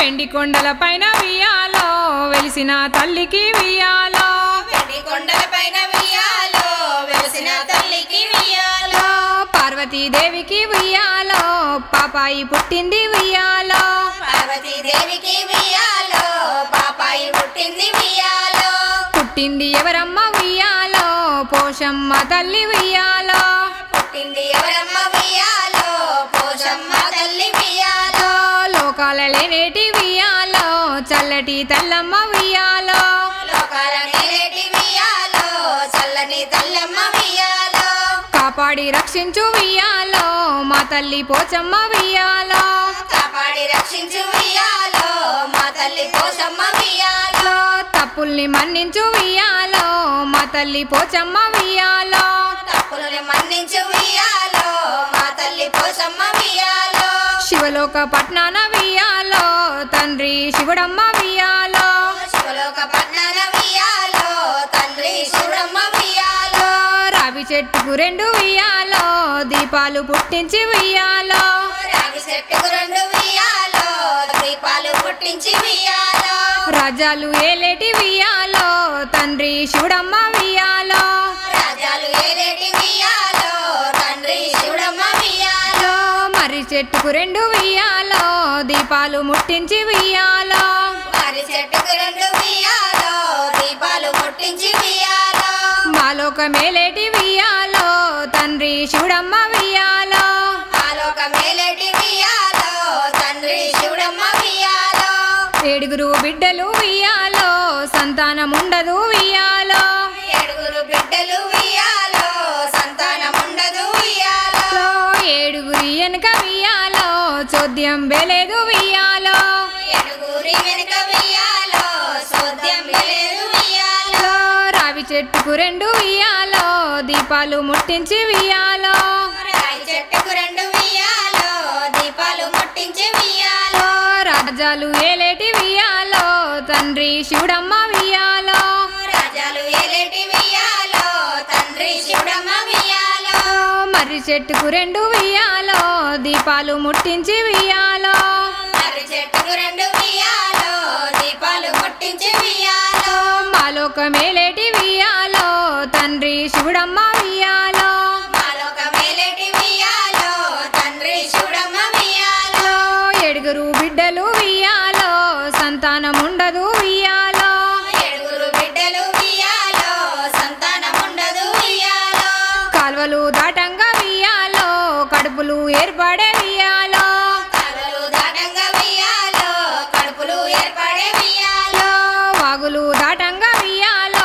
వెండి కొండల పైన వియాలో వెలిసిన తల్లికి వియాలో వెండి కొండల పైన వియాలో వెలిసిన తల్లికి వియాలో పార్వతీదేవికి వియాలో పాపాయి పుట్టింది వియాలో పార్వతీదేవికి వియాలో పాపాయి పుట్టింది వియాలో పుట్టింది ఎవరమ్మ వియాలో పోషమ్మ తల్లి వియాలో పుట్టింది ఎవరమ్మ వియాలో పోషమ్మ తల్లి వియాలో లోకాల లేనేటి వియాలో చల్లటి తల్లమ్మ వియాలో లోకాల నేటి వియాలో చల్లని తల్లమ్మ వియాలో కాపాడి రక్షించు వియాలో మా తల్లి పోచమ్మ వియాలో కాపాడి రక్షించు వియాలో మా తల్లి పోషమ్మ వియాలో తప్పుల్ని మన్నించు వియాలో మా తల్లి పోచమ్మ వియాలో తప్పులను మన్నించు వియాలో మా తల్లి పోషమ్మ వియాలో శివలోక పట్నాన వియాలో తండ్రి శివుడమ్మ వియాలో శివలోక పట్నాన వియాలో తండ్రి శివుడమ్మ వియాలో రావి చెట్టుకు రెండు వియాలో దీపాలు పుట్టించి వియాలో రాగి చెట్టుకు రెండు వియాలో దీపాలు పుట్టించి వియాలో రాజాలు ఏలేటి వియాలో తండ్రి శివుడమ్మ వియాలో రాజాలు ఏలేటి వియాలో తండ్రి శివుడమ్మ వియాలో మర్రి చెట్టుకు రెండు వియాలో దీపాలు ముట్టించి వియాలో వారి చెట్టుకు రెండు వియాలో దీపాలు ముట్టించి వియాలో మాలోక మేలేటి వియాలో తండ్రి శివుడమ్మ వియాలో ఆలోక మేలేటి వియాలో తండ్రి శివుడమ్మ వియాలో ఏడుగురు బిడ్డలు వియాలో సంతానముండదు వియాలో ఏడుగురు బిడ్డలు వియాలో సంతానముండదు వియాలో ఏడుగురి వెనుక వియాలో చోద్యం బెలేదు వియాలో ఏడుగురి వెనుక వియాలో సోద్యం లేదు వియాలో రావి చెట్టుకు రెండు వియాలో దీపాలు ముట్టించి వియాలో రాయి చెట్టుకు రెండు వియాలో దీపాలు ముట్టించి వియాలో రాజాలు ఏలేటి వియాలో తండ్రి శివుడమ్మ వియాలో రాజాలు ఏలేటి వియాలో తండ్రి శివుడమ్మ వియాలో మర్రి చెట్టుకు రెండు వియాలో దీపాలు ముట్టించి వియాలో మర్రి చెట్టుకు రెండు వియాలో దీపాలు ముట్టించి వియాలో మాలోక మేలేటి వియాలో తండ్రి శివుడమ్మ వియాలో మాలోక మేలేటి వియాలో తండ్రి శివుడమ్మ వియాలో ఏడుగురు బిడ్డలు వియాలో సంతానముండదు వియాలో ఏడుగురు బిడ్డలు వియాలో సంతానముండదు వియాలో కాల్వలు దాటంగా వియాలో కడుపులు ఏర్పడే వియాలో కాలువలు దాటంగా వియాలో కడుపులు ఏర్పడే వియాలో వాగులు దాటంగా వియాలో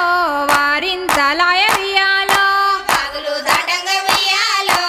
వారింతలాయ వియాలో వాగులు దాటంగా వియాలో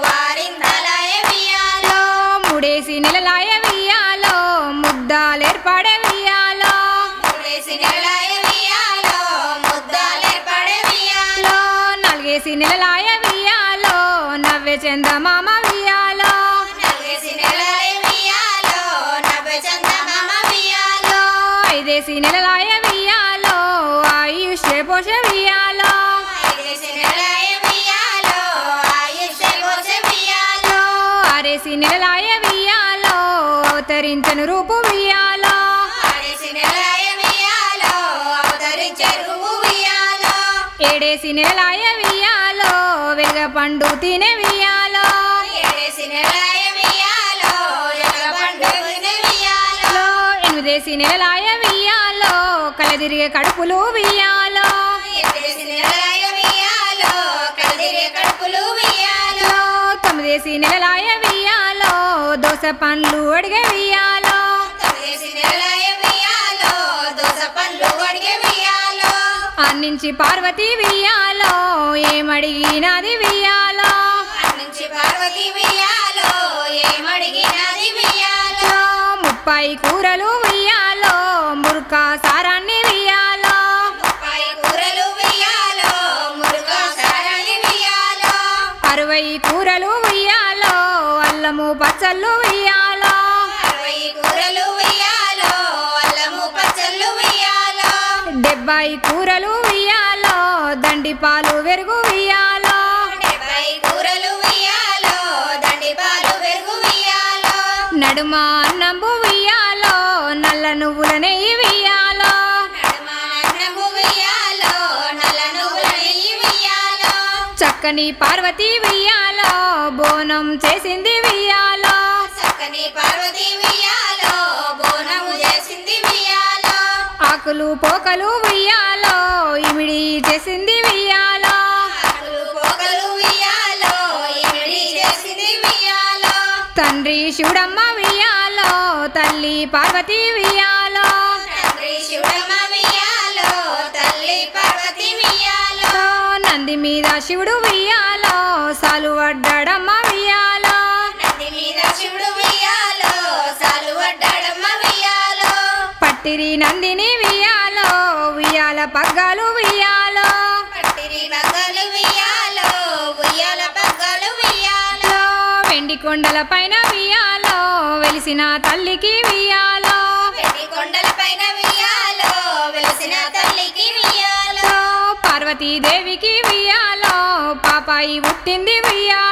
వారింతలాయ వియాలో ముడేసి నెలలాయ వియాలో ముద్దాలేర్పడే వియాలో మూడేసి నెలలాయ వియాలో ముద్దాలేర్పడే వియాలో నల్గేసి నెలలాయ వియాలో నవ్వే చందమామ వియాలో నల్గేసి నెలలాయ వియాలో నవ్వే చందమామ వియాలో ఐదేసి నెలలాయ వియాలో ఆయుష్య పోష వియాలో ఐదేసి నెలలాయ వియాలో ఆయుష్య పోష వియాలో ఆరేసి నెలలాయ వియాలో అవతరించను రూపు వియాలో ఆడేసి నెలలాయ వియాలో అవతరించే రూపు వియాలో ఏడేసి నెలలాయ వియాలో వెలగ పండు తినే వియాలో ఏడేసి నెలలాయ వియాలో ఎలగబండు వినే వియాలో ఎనిమిదేసి నెలలాయ వియాలో కలదిరిగే కడుపులు వియాలో ఎనిమిదేసి నెలలాయ వియాలో కదిరే కడుపులు వియాలో తొమ్మిదేసి నెలలాయ వియాలో దోస పండ్లు అడిగే వియాలో తొమ్మిదేసి నెలలాయ వియాలో దోస పండ్లు అడిగే వియాలో అన్నించి పార్వతి వియాలో ఏమడిగినది వియాలో అన్నించి పార్వతి వియాలో ఏమడిగినది వియాలో 30 కూరలు వియాలో మురుక సారాన్ని వియాలో 30 కూరలు వియాలో మురుగా సారాన్ని వియాలో 60 కూరలు వియాలో అల్లము పచ్చళ్ళు వియాలో 60 కూరలు వియాలో అల్లము పచ్చళ్ళు వియాలో 70 కూరలు వియాలో దండి పాలు వెరుగు వియాలో 70 కూరలు వియాలో దండి పాలు పెరుగు వియాలో నడుమ అన్నంబు వియ్యాలో నల్ల నువ్వుల నెయ్యి వియ్యాలో నడుమానన్నము వియ్యాలో నల్ల నువ్వుల నెయ్యి వియ్యాలో చక్కని పార్వతి వియ్యాలో బోనం చేసింది వియ్యాలో చక్కని పార్వతి వియ్యాలో బోనము చేసింది వియ్యాలో ఆకులు పోకలు వియ్యాలో ఇమిడి చేసింది వియ్యాలో ఆకులు పోకలు వియ్యాలో ఇమిడి చేసింది వియ్యాలో తండ్రి శివుడమ్మ వియ్యాలో తల్లి పార్వతి వియ్యాలో తండ్రి శివుడమ్మ వియ్యాలో తల్లి పార్వతి వియ్యాలో నంది మీద శివుడు వియ్యాలో సాలు వడ్డాడమ్మ వియ్యాలో నది మీద శివుడు వియ్యాలో సాలు వడ్డాడమ్మ వియ్యాలో పట్టిరి నందిని వియ్యాలో వియ్యాల పగ్గాలు వియ్యాలో పట్టిరి పగ్గలు వియ్యాలో ఉయ్యాల పగ్గలు వియ్యాలో వెండి కొండల పైన వియ్యాలో వెలిసిన తల్లికి వియ్యాలో వెండి కొండల పైన వియ్యాలో వెలిసిన తల్లికి వియ్యాలో పార్వతీదేవికి వియ్యాలో పాపాయి పుట్టింది వియ్యాలో